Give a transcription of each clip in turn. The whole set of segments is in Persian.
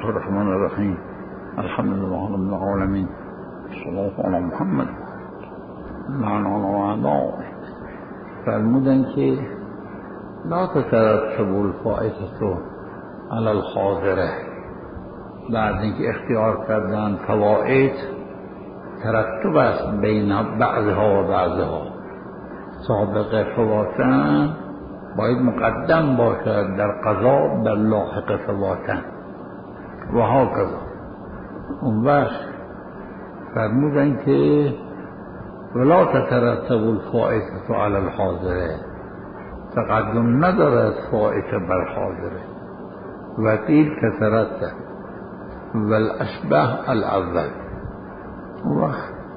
الله الرحمن الرحیم. الحمد لله رب العالمین. صلی علی محمد لعن الله. فرمودن که لا تترتب الفائته علی الحاضره. بعد اینکه اختیار کردن فوائد ترتب است بین بعضها و بعضها، سابق فواتن باید مقدم باشد در قضا بر لاحق فواتن و هاکذا. اون وقت فرمودن که ولا تترتب الفائته علی الحاضره، تقدم ندارد فائته بر حاضره. و قیل تترتب والاشبه الاول. و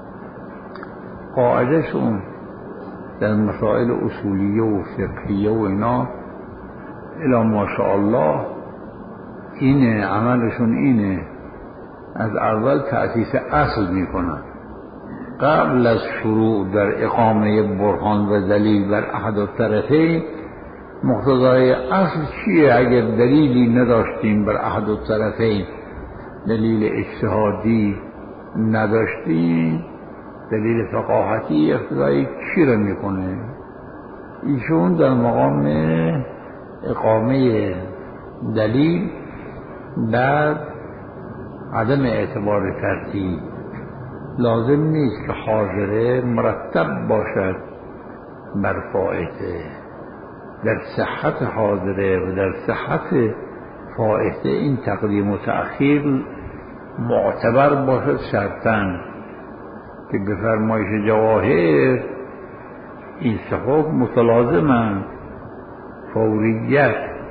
قاعده شون در مسائل اصولیه و فقهیه و اینا الی ماشاءالله اینه، عملشون اینه، از اول تأسیس اصل میکنن قبل از شروع در اقامه برهان و دلیل بر احد الطرفین. مقتضای اصل چیه؟ اگر دلیلی نداشتیم بر احد الطرفین، دلیل اجتهادی نداشتیم، دلیل فقاهتی اقتضای چی را میکنه؟ ایشون در مقام اقامه دلیل بر عدم اعتبار ترتیب لازم نیست که حاضره مرتب باشد بر فائته. در صحت حاضره و در صحت فائته این تقدیم و تأخیر معتبر باشد شرطاً که به فرمایش جواهر این سه حکم متلازمند: فوریت،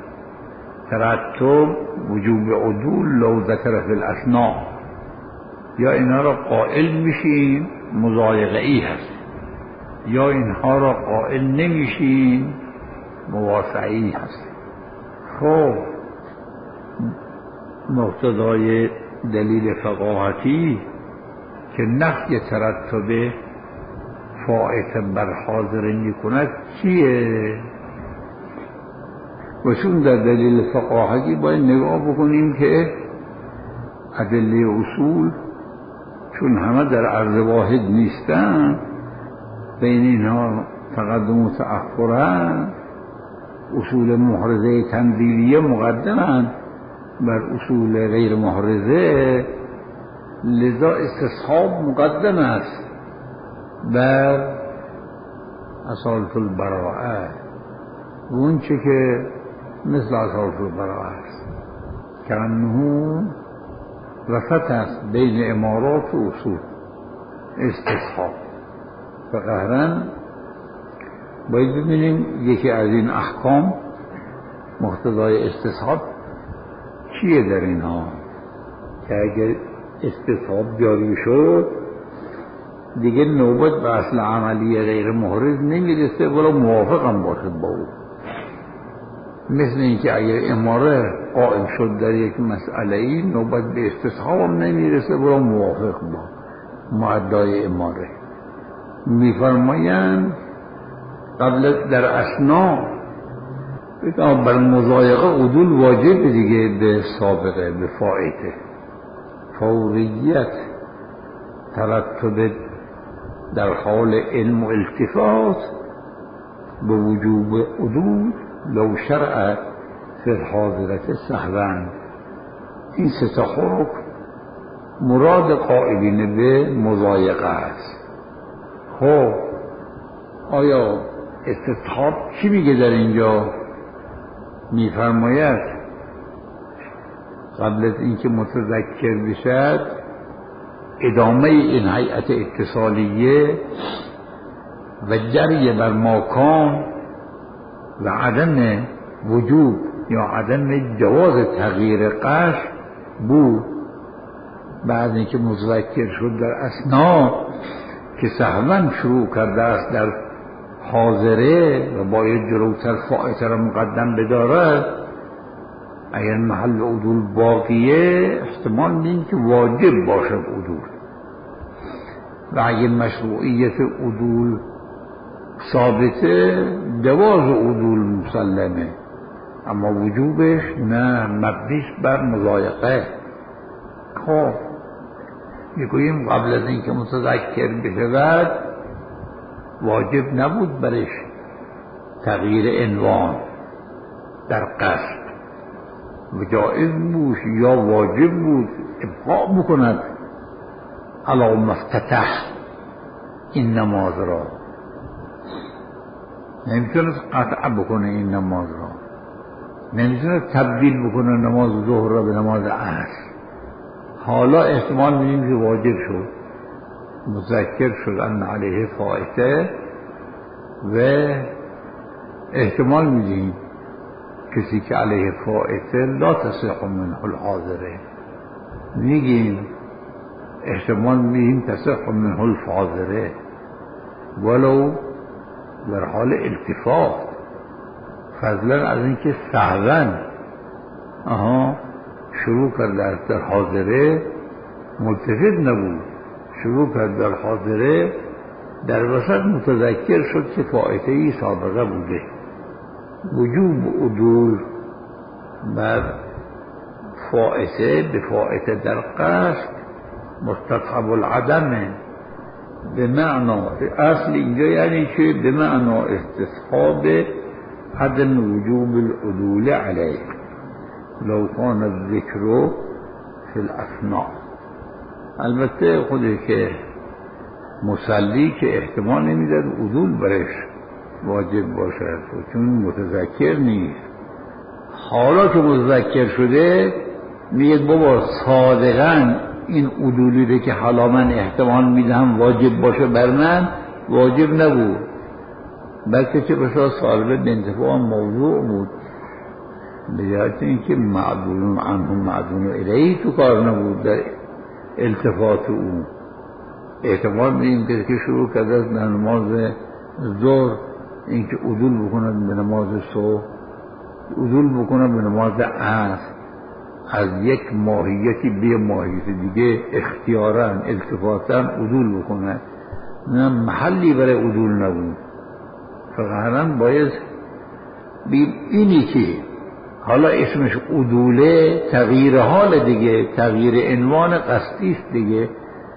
ترتب، وجوب عدول لو ذکر فی الاثناء. یا اینها را قائل میشین مضایقه ای هست، یا اینها را قائل نمیشین مواسعی هست. خب مقتضای دلیل فقاهتی که نفی ترتب فائته بر حاضره میکند چیه؟ و چون در دلیل فقاهتی باید نگاه بکنیم که ادله اصول چون همه در عرض واحد نیستن، بین اینها تقدم و تأخرن، اصول محرزه تنزیلیه مقدمن بر اصول غیر محرزه، لذا استصحاب مقدم است بر اصالت البراءه. اون چه که مثل اصالت البراءه است که انه وسط است بین امارات و اصول استصحاب. فقهرن باید ببینیم یکی از این احکام مقتضای استصحاب چیه در اینها، که اگر استصحاب جاری شد دیگه نوبت به اصل عملی غیر محرز نمیرسه ولی موافق هم باشد با او. مثل اینکه اگر اماره قائم شد در یک مسئله ای، نوبت به استصحاب هم نمیرسه ولی موافق با معدای اماره. میفرمایند قبل در اسنا بر مضایقه عدول واجب دیگه به سابقه، به فائته. فوریت، ترتب در حال علم و التفات، به وجوب عدول لو شرع فی الحاضرة سهوا. این سه حکم مراد قائلین به مضایقه است. خب آیا استصحاب چی میگه در اینجا؟ میفرماید قبل از اینکه متذکر بشد ادامه این هیئت اتصالیه و جری بر ماکان و عدم وجوب یا عدم جواز تغییر قصد بود. بعد اینکه متذکر شد در اثنا که سهوا شروع کرده است در حاضره و باید جلوتر فائته را مقدم بدارد، اگر محل عدول باقیه احتمال نیست که واجب باشد عدول، و اگر مشروعیت عدول ثابته جواز عدول مسلمه، اما وجوبش نه، مبنیش بر مضایقه. خب میگوییم قبل از اینکه متذکر بشود واجب نبود برش تغییر عنوان در قصد و جایز بود یا واجب بود ابقاء بکند علی مفتتح این نماز را، نمیتونست قطع بکنه این نماز را، نمیتونست تبدیل بکنه نماز ظهر را به نماز عصر. حالا احتمال میدیم که واجب شد، مذکر شد ان علیه فائته، و احتمال میدیم کسی که علیه فائته لا تصح منه الحاضره، میگیم احتمال میدیم تصح منه الفاضره ولو در حال التفات، فضلا از اینکه سهوا شروع کرد در حاضره ملتفت نبود، شروع کرد در حاضره، در وسط متذکر شد که فائته‌ای سابقه بوده. وجوب عدول بر فائته به فائته در قصد مستطعب العدم، به معنا اصل اینجا یعنی که به معنا استصحاب عدم وجوب العدول علیه لو کان الذکر فی الاثناء. البته خودی که مصلی که احتمال نمیداد عدول برش واجب باشد چون متذکر نیست. حالا که متذکر شده میگه بابا صادقاً این عدولی که حالا من احتمال میدم واجب باشه بر من واجب نبود، بلکه چه بسا صالبه به انتفاع موضوع بود، به جهت اینکه معدول عنه معدول الیه تو کار نبود در التفات او. احتمال میدیم که شروع کرده از نماز ظهر اینکه عدول بکنند به نماز صبح، عدول بکنند به نماز عصر، از یک ماهیتی به ماهیت دیگه اختیاراً التفاتاً عدول بکنند، نه محلی برای عدول نبود. فقط باید اینی که حالا اسمش عدوله تغییر حال دیگه، تغییر عنوان قصدی است دیگه،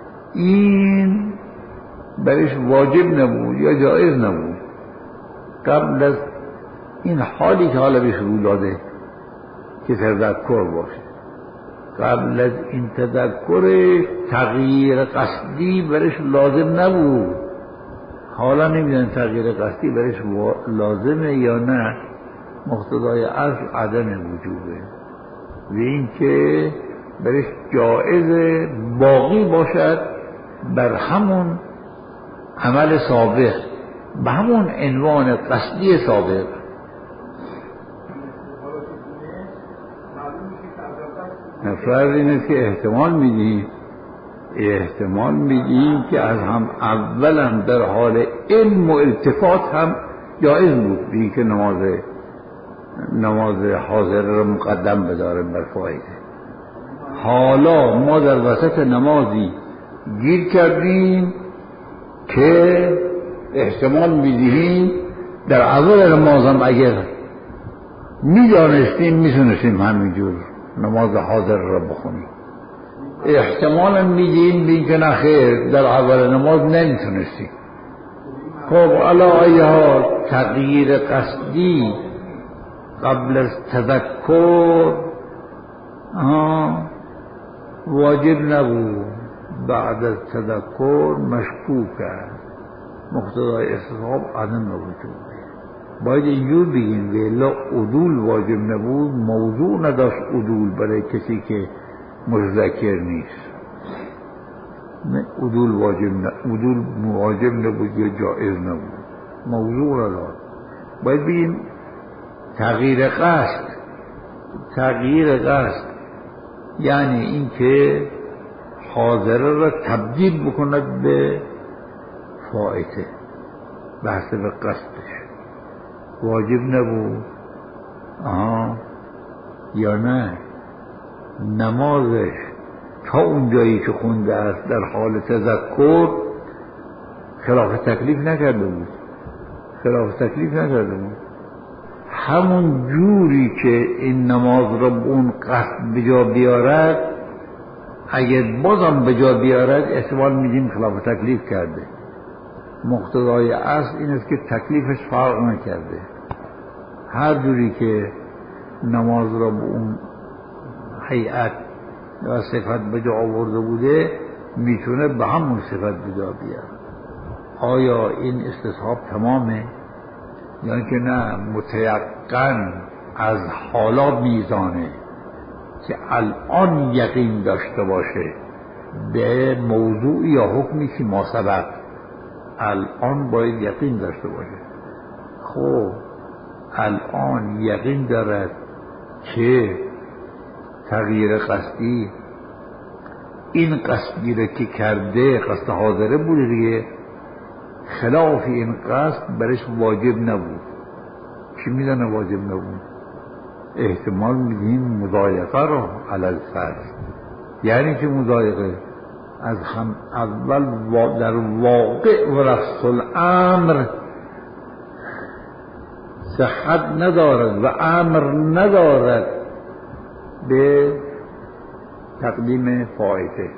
این برش واجب نبود یا جایز نبود قبل از این حالی که حالا بهش رو داده که تذکر باشه. قبل از این تذکر تغییر قصدی برش لازم نبود، حالا نمیدن تغییر قصدی برش لازمه یا نه. مقتضای اصل عدم وجوبه و این که برش جایز باقی باشد بر همون عمل سابق، به همون عنوان قصدی سابق. فرض اینه که احتمال میدیم که از هم اولا در حال علم و التفات هم جایز بود بی که نماز حاضر را مقدم بداره بر فائده. حالا ما در وسط نمازی گیر کردیم که احتمال میدیم در اول نمازم اگر میدانستیم میتونستیم همینجور نماز حاضر را بخونیم، احتمالا میدیم بین که نخیر در اول نماز نمیتونستیم. خب علا ایها تغییر قصدی قبل از تذکر واجب نبود، بعد از تذکر مشکوک است، مقتضای استصحاب عدم وجود. باید اینجور بگیم ویلا عدول واجب نبود، موضوع نداشت عدول برای کسی که متذکر نیست. عدول واجب نبود یا جائز نبود، موضوع نداشت. باید بگیم تغییر قصد یعنی این که حاضره را تبدیل بکند به فائته به حسب قصدش، واجب نبود یا نه. نمازش تا اون جایی که خونده است در حال تذکر خلاف تکلیف نکرده بود، همون جوری که این نماز را به اون قصد بجا بیارد اگر بازم به جا بیارد احتمال میدیم خلاف تکلیف کرده. مقتضای اصل این است که تکلیفش فرق نکرده. هر جوری که نماز را به اون هیئت و صفت به جا آورده بوده میتونه به همون صفت به جا بیارد. آیا این استصحاب تمامه؟ یعنی که نه، متیقن از حالا میزانه که الان یقین داشته باشه به موضوع یا حکمی که ما سبق الان باید یقین داشته باشه. خب الان یقین دارد که تغییر قصدی این قصدی را که کرده قصد حاضره بوده دیگه، خلاف این قصد برش واجب نبود. چی میدانه واجب نبود؟ احتمال میدیم مضایقه را علی الفرض. یعنی که مضایقه از هم اول در واقع و رفض الامر صحت ندارد و امر ندارد به تقدیم فائته.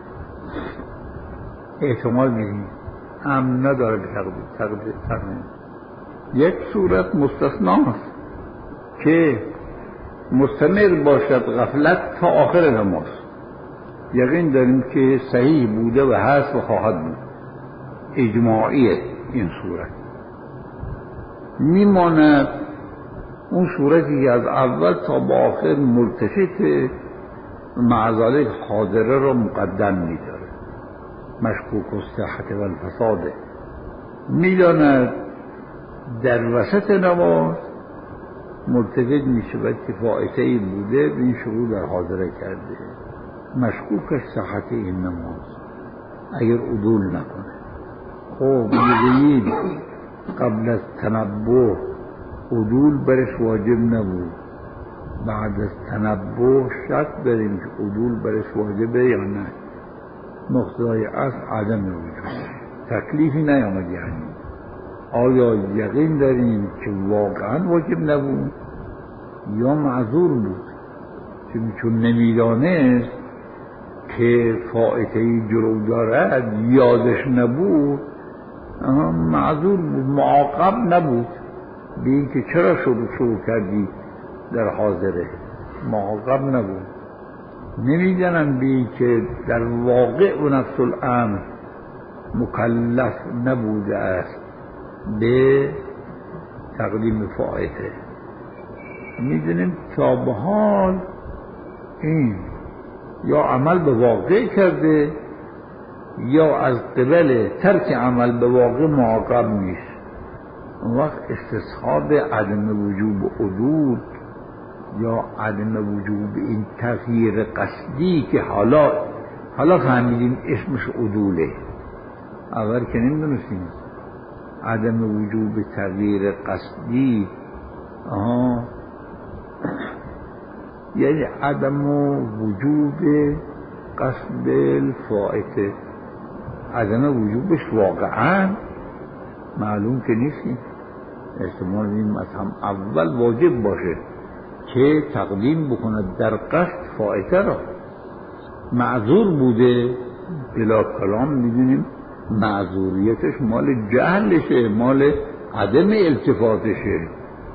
احتمال میدیم امر ندارد به تقدیم. یک صورت مستثناست که مستمر باشد غفلت تا آخر نماز، یقین داریم که صحیح بوده و هست و خواهد بود، اجماعیه این صورت. میماند اون صورتی که از اول تا با آخر ملتفت مع ذلک حاضره را مقدم میداره، مشکوک الصحت و الفساده. میداند در وسط نماز ملتفت میشود که فائته‌ای بوده به این شروع در حاضره کرده، مشکوک صحت این نماز اگر عدول نکنه. خب میگویید قبل از تنبه عدول برش واجب نبود، بعد از تنبه شک داریم که عدول برش واجبه یا نه. مقتضای اصل عدم وجود، تکلیفی نیامد. یعنی آیا یقین داریم که واقعا واجب نبود یا معذور بود؟ چون نمیدانست که فائته‌ای جلو دارد، یادش نبود، معذور بود، معاقب نبود به این که چرا شروع کردی در حاضره، معاقب نبود. نمیدانم به این که در واقع و نفس الامر مکلف نبوده است به تقدیم فائته. میدونیم تا به حال این یا عمل به واقع کرده یا از قبل ترک عمل به واقع معاقب نیست. اون وقت استصحاب عدم وجوب عدول یا عدم وجوب این تغییر قصدی که حالا فهمیدیم اسمش عدوله، اول که نمیدونستیم عدم وجوب تغییر قصدی یعنی عدم وجوب قصد الفائته، عدم وجوبش واقعا معلوم که نیستیم. احتمال میدیم از هم اول واجب باشه که تقدیم بکند در قصد فائته را. معذور بوده بلا کلام میدونیم معذوریتش مال جهلشه، مال عدم التفاتشه.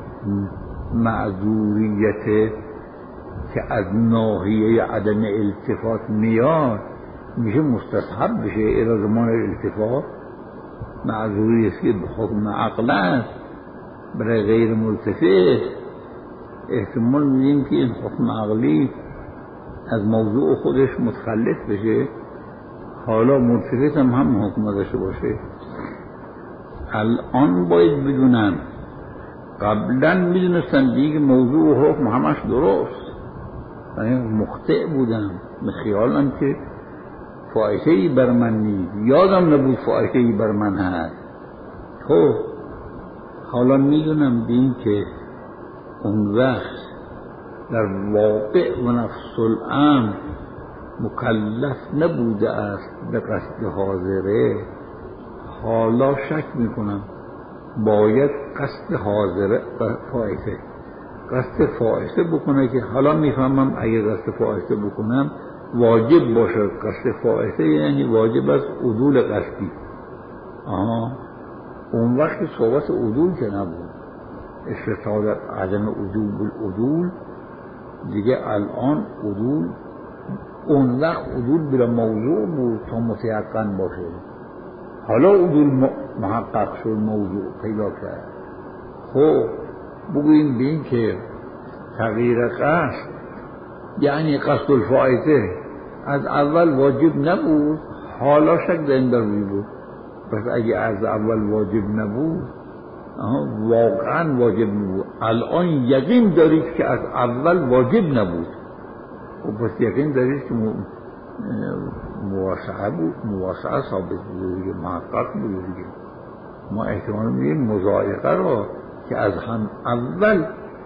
معذوریت که از ناحیه عدم التفات میاد میشه مستصحب بشه الى زمان التفات. معذوریت که به حکم عقل است برای غیر ملتفت، احتمال میدیم که این حکم عقلی از موضوع خودش متخلف بشه، حالا ملتفت هم حکم داشته باشه. الان باید بدونن، قبلا میدونستن دیگه موضوع و حکم همش درست، یعنی مخطئ بودم به خیالم که فائته‌ای بر من نیست، یادم نبود فائته‌ای بر من هست. خب حالا میدونم به این که اون وقت در واقع و نفس الامر مکلف نبوده است به قصد حاضره. حالا شک میکنم باید قصد حاضره قصد فائته بکنه، که حالا میفهمم اگر قصد فائته بکنم واجب باشد قصد فائته، یعنی واجب از عدول قصدی. اون وقت صحبت عدول که نبود، استطاعت عدم عدول دیگه. الان عدول، اون وقت عدول بلا موضوع بود تا متیقن باشه. حالا عدول محقق شد، موضوع پیدا کرد. خب بگوییم به این که تغییر قصد یعنی قصد الفائته از اول واجب نبود، حالا شک در این دروی بود. پس اگه از اول واجب نبود، واقعا واجب نبود. الان یقین دارید که از اول واجب نبود، و پس یقین دارید که مواسعه بود، مواسعه ثابت بود، محقق بود. ما احتمال میدیم مضایقه را که از هم اول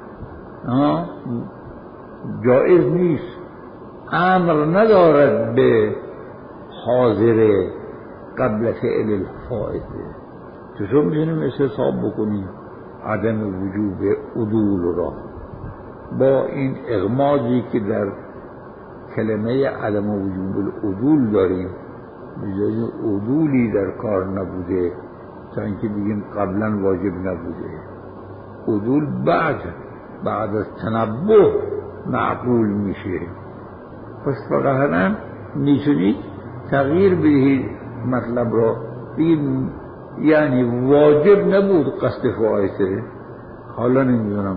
جایز نیست، امر ندارد به حاضر قبل فعل الفائته. چطور میتونیم استصحاب بکنیم عدم وجوب عدول را با این اغماضی که در کلمه عدم وجوب العدول داریم؟ بجای عدولی در کار نبوده تا اینکه بگیم قبلا واجب نبوده. عدول بعد از تنبه معقول میشه. پس فقط میتونید تغییر بدهید مطلب را، بگید یعنی واجب نبود قصد فائته، حالا نمیدونم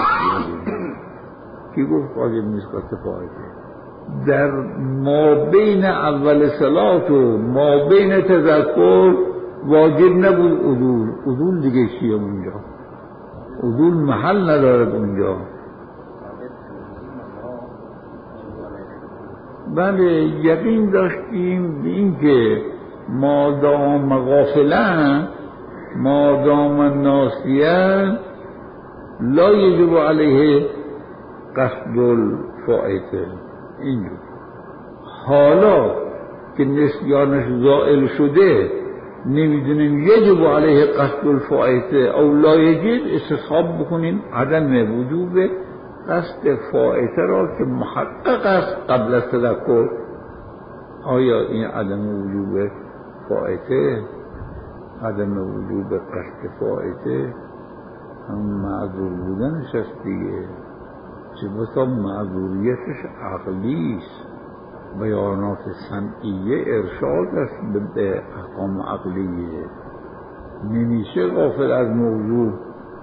کی گفت واجب نیست قصد فائته. در ما بین اول صلات و ما بین تذکر واجب نبود عدول. عدول دیگه چیه اونجا؟ عدول محل ندارد اونجا. بله یقین داشتیم به این که مادام غافلن، مادام ناسیان، لا یجب علیه قصد الفائته. اینجور حالا که نسیانش زائل شده نمیدونیم یجب علیه قصد الفائته او لا یجب، استصحاب بکنیم عدم وجوب قصد فائته را که محقق است قبل از تذکر. آیا این عدم وجوب فائته، عدم وجوب قصد فائته هم معذور بودنش است دیگه، چه بسا معذوریتش عقلی است. بیانات سمعیه ارشاد است به احکام عقلیه. نمیشه غافل از موضوع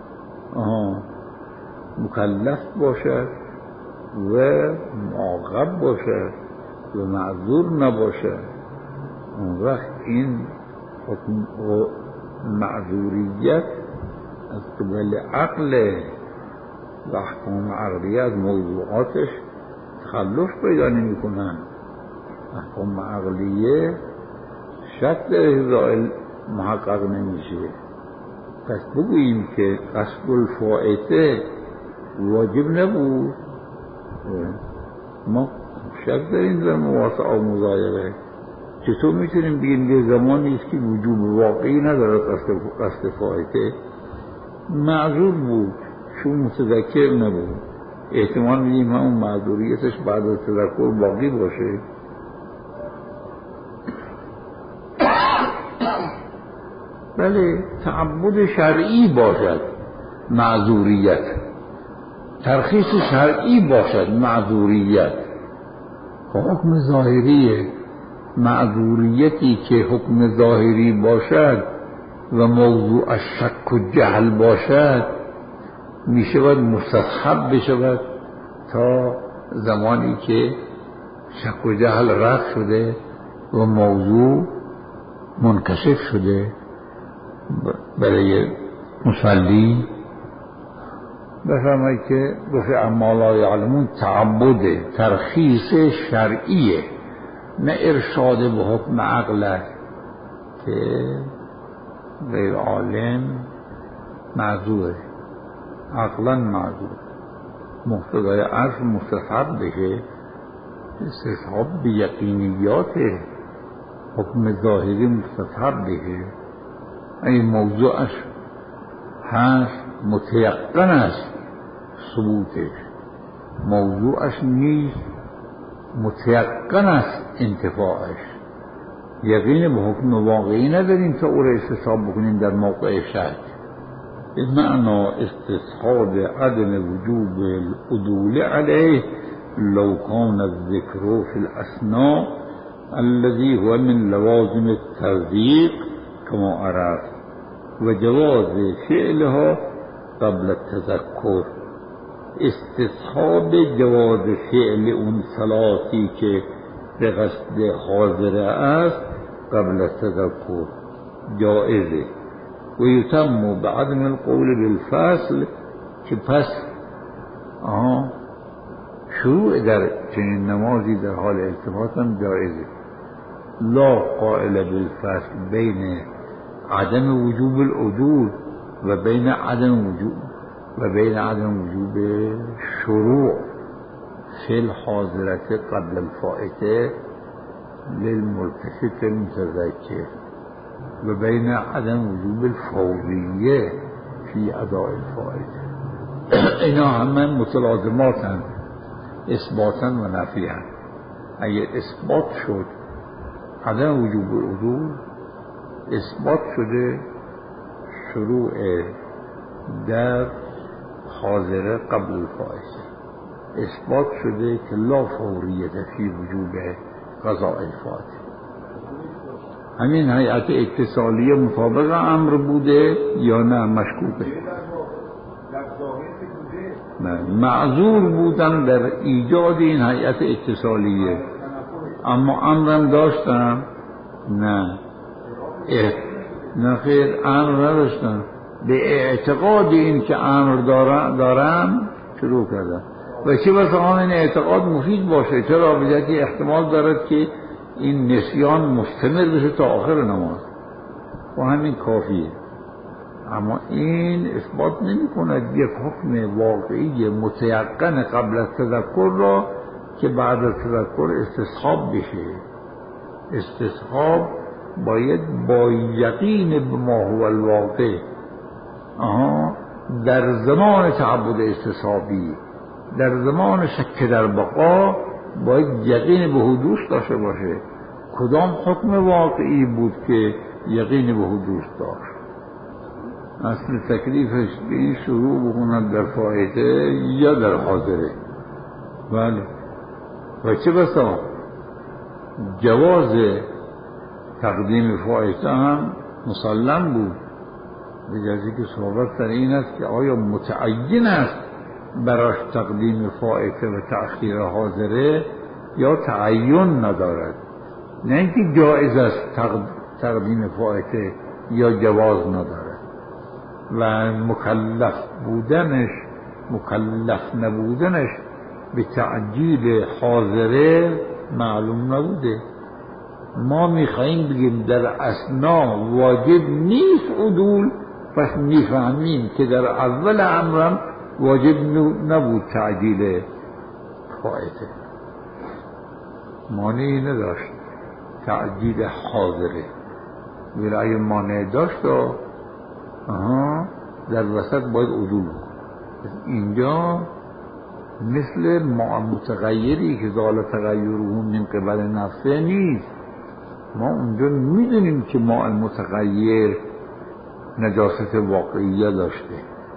مکلف باشد و معاقب باشد و معذور نباشد. اون وقت این حکم معذوریت از قبل عقل و احکام عقلیه از موضوعاتش تخلف پیدا نمی کنن. احکام عقلیه شک در زائل محقق نمیشه. پس بگوییم که قصد الفائته واجب نبود، ما شک داریم در مواسعه و مضایقه. چطور میتونیم بگیم یه زمانی است که وجوب واقعی نداره قصد فائته؟ معذور بود چون متذکر نبود. احتمال میدیم همون معذوریتش بعد از تذکر باقی باشه. بله تعبد شرعی باشد معذوریت، ترخیص شرعی باشد معذوریت. حکم ظاهریه. معذوریتی که حکم ظاهری باشد و موضوع شک و جهل باشد میشود مستصحب بشود تا زمانی که شک و جهل رفع شده و موضوع منکشف شده. برای مصلی بفرمایید که گفت اما لا یعلمون تعبد ترخیص شرعیه، نه ارشاد به حکم عقل است که غیر عالم معذوره، عقلا معذور. مقتضای عرف مستصحب بشه، استصحاب به یقینیات حکم ظاهری مستصحب بشه. این موضوعش هست متیقن است ثبوتش، موضوعش نیست متیقن است انتفاعش. یقین به حکم واقعی نداریم تا او را استصحاب بکنیم در موقع شک. به معنی استصحاب عدم وجوب العدول علیه لو کان الذکر فی الاسناء الذي هو من لوازم التصدیق کما عرفت و جواز فعلها قبل التذکر. استصحاب جواز فعل اون صلاتی که به قصد حاضره است قبل التذکر جائزه و یتم بعدم القول بالفصل که پس شروع در چنین نمازی در حال التفات هم جائزه. لا قائل بالفصل بین عدم وجوب العدول و بین عدم وجوب شروع فی الحاضرت قبل الفائته للملتفت المتذکر و بین عدم وجوب الفوریه فی اداء الفائته. اینا همه متلازماتن، اثباتن و نفیان. اگر اثبات شد عدم وجوب العدول، اثبات شده شروع در حاضره قبل الفائته، اثبات شده که لا فوریت فی وجوب قضاء الفائته. همین هیئت اتصالیه مطابق امر بوده یا نه مشکوکه؟ معذور بودن در ایجاد این هیئت اتصالیه، اما امرم داشتم؟ نه خیر، امر نداشتم. به اعتقاد این که امر دارم شروع کردم و چه بسا این اعتقاد مفید باشه. چرا؟ بجای که احتمال دارد که این نسیان مستمر بشه تا آخر نماز و همین کافیه. اما این اثبات نمی کند یک حکم واقعی متیقن قبل از تذکر را که بعد از تذکر استصحاب بشه. استصحاب باید با یقین به ما هو الواقع در زمان تعبد استصحابی، در زمان شک در بقا باید یقین به حدوث داشته باشه. کدام حکم واقعی بود که یقین به حدوث داشت؟ اصل تکلیفش به این شروع بکند در فائته یا در حاضره. بله. و چه بسا جواز تقدیم فائته هم مسلم بود، به جزی که صحبت سر این است که آیا متعین است براش تقدیم فائته و تأخیر حاضره یا تعین ندارد. نه اینکه جایز است تقدیم فائته یا جواز ندارد. و مکلف نبودنش به تعجیل حاضره معلوم نبوده. ما میخواییم بگیم در اسنا واجب نیست عدول، پس میفهمیم که در اول امرم واجب نبود تعجیل فائته، مانعی نداشت تعجیل حاضره. ولی اگه مانع داشت در وسط باید عدول. اینجا مثل ما متغیری که زال تغیره من قبل نفسه نیست. ما اونجا میدونیم که ما متغیر نجاست واقعیه داشته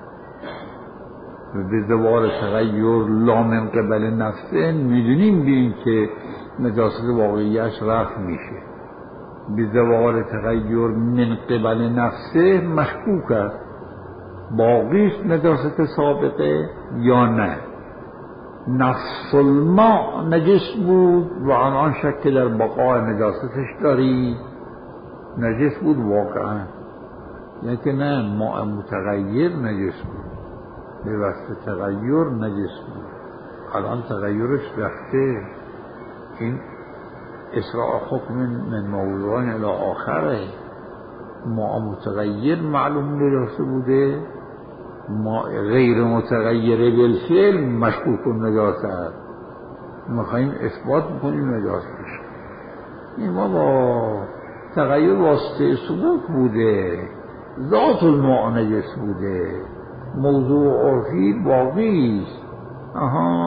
و به زوال تغییر لا من قبل نفسه میدونیم به این که نجاست واقعیش رفع میشه. به زوال تغییر من قبل نفسه مشکوک است، باقیش نجاست سابقه یا نه. نفس الماء نجس بود و آن شک در بقای نجاستش داری، نجس بود واقعا، یعنی که نه ماء متغیر نجس بود، به واسطه تغییر نجس بود. الان تغییرش رفته. این اسراء حکم من موضوعان الى آخره. ماء متغیر معلوم نجاسه بوده، ما غیر متغیر بالفعل مشکوک نجاسه است. میخواییم اثبات بکنیم نجاسش. این ما با تغییر واسطه ثبوت بوده، ذات الماء نجس بوده، موضوع عرفی باقی است.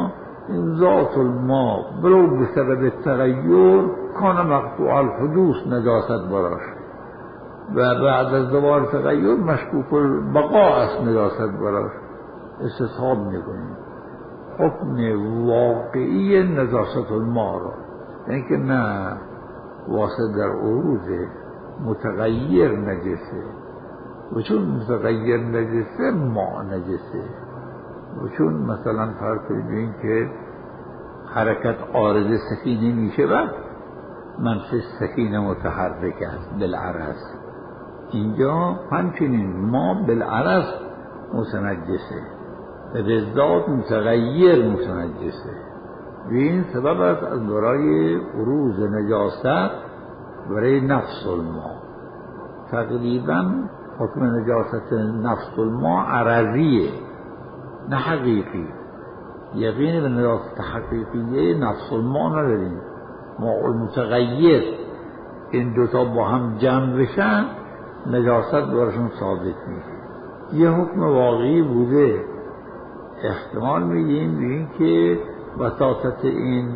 این ذات الماء بلو بسبب تغییر کان مقطوع الحدوث نجاست براش و بعد از دوباره تغییر مشکوک البقاء است نجاست براش. استصحاب میکنیم حکم واقعی نجاست الماء را، یعنی که نه واسه در عروض متغیر نجسه و چون متغیر نجسه ما نجسه و چون مثلا فرض کنیم که حرکت عارض سفینه میشه و منفذ سفینه متحرک است بالعرض، اینجا همچنین ما بالعرض متنجسه و به ذات متغیر متنجسه و این سبب است از برای عروض نجاست برای نفس الماء. تقریبا حکم نجاست نفس الماء عرضیه نه حقیقی. یقین به نجاست حقیقیه نفس الماء نداریم. ماء المتغیر این دوتا با هم جمع بشن نجاست براشون ثابت میشه. یه حکم واقعی بوده، احتمال میگیم به این که وساطت این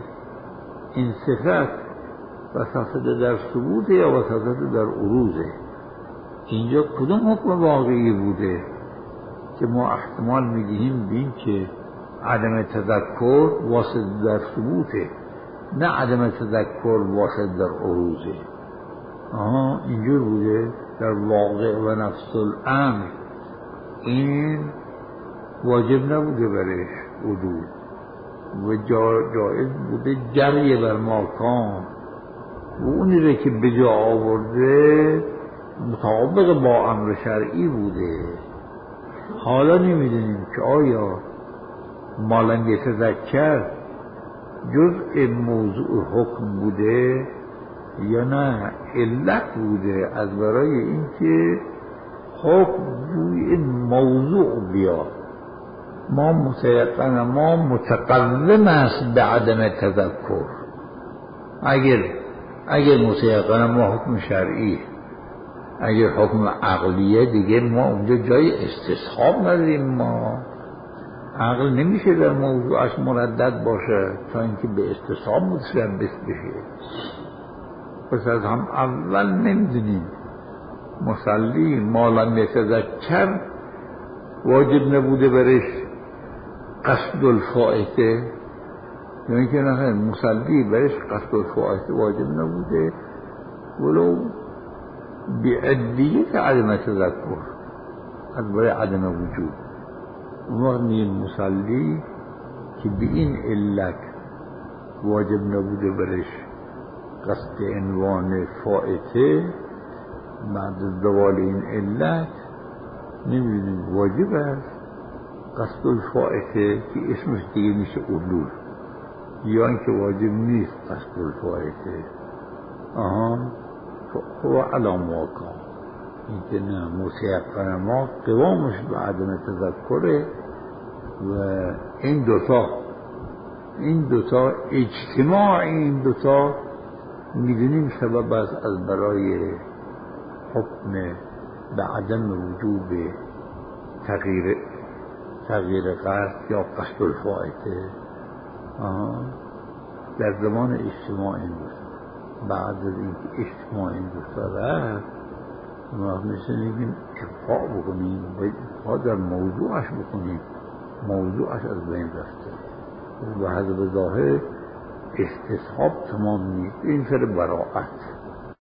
صفت وساطت در ثبوت یا وساطت در عروضه. اینجا کدوم حکم واقعی بوده که ما احتمال میدهیم به این که عدم تذکر واسط در ثبوته نه عدم تذکر واسط در عروضه. اینجور بوده در واقع و نفس الامر این واجب نبوده برش عدول و جایز بوده جری بر ماکان و اونی رو که به جا آورده مطابق با امر شرعی بوده. حالا نمیدونیم که آیا مالن یتذکر جزء موضوع حکم بوده یا نه علت بوده از برای اینکه حکم روی این موضوع بیاد. ما متیقن ما متقوم است به عدم تذکر. اگر متیقن ما حکم شرعی، اگر حکم عقلیه دیگه ما اونجا جای استصحاب نداریم. ما عقل نمیشه در موضوعش مردد باشه تا اینکه به استصحاب متشبث بشه. پس از هم اول نمیدونیم مصلی ما لم یتذکر واجب نبوده برش قصد الفائته، یعنی که نه مصلی برش قصد الفائته واجب نبوده ولو بعدیت عدم تذکر از برای عدم وجود. اون وقت میگه مصلی که به این علت واجب نبوده برش قصد عنوان فائته، بعد از زوال این علت نمیدونیم واجب است قصد الفائته که اسمش دیگه میشه علول، یا اینکه واجب نیست قصد الفائته. هو علام واقع این که نه متیقن ما قوامش به عدم تذکره و این دوتا اجتماع این دوتا میدونیم سبب است از برای حکم به عدم وجوب تغییر قصد یا قصد الفائته در زمان اجتماع این دوتا. بعد از اینکه اجتماع این دوتا رفت ما میگیم ابقاء بکنیم و ابقاء در موضوعش بکنیم، موضوعش از بین رفته و حسب ظاهر استصحاب تمام نیست. این سر براعت